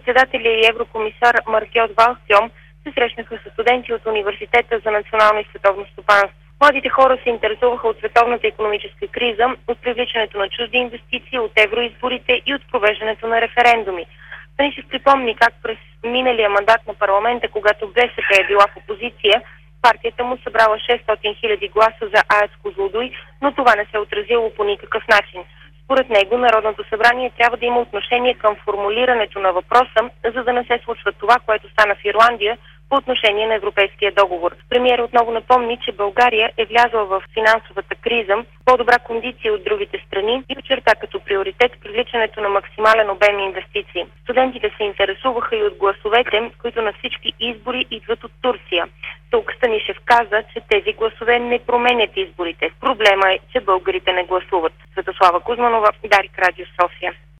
министър-председателя и еврокомисар Маргьот Валстрьом се срещнаха с студенти от Университета за национално и световно стопанство. Младите хора се интересуваха от световната икономическа криза, от привличането на чужди инвестиции, от евроизборите и от провеждането на референдуми. Да ни се припомни как през миналия мандат на парламента, когато БСП е била в опозиция, партията му събрала 600 000 гласа за АЕЦ Козлодуй, но това не се отразило по никакъв начин. Според него Народното събрание трябва да има отношение към формулирането на въпроса, за да не се случва това, което стана в Ирландия по отношение на Европейския договор. Премиер отново напомни, че България е влязла в финансовата криза в по-добра кондиция от другите страни и очерта като приоритет привличането на максимален обем инвестиции. Студентите се интересуваха и от гласовете, които на всички избори идват от Турция. Тук Станишев каза, че тези гласове не променят изборите. Проблема е, че българите не гласуват. Светослава Кузманова, Дарик, Радио София.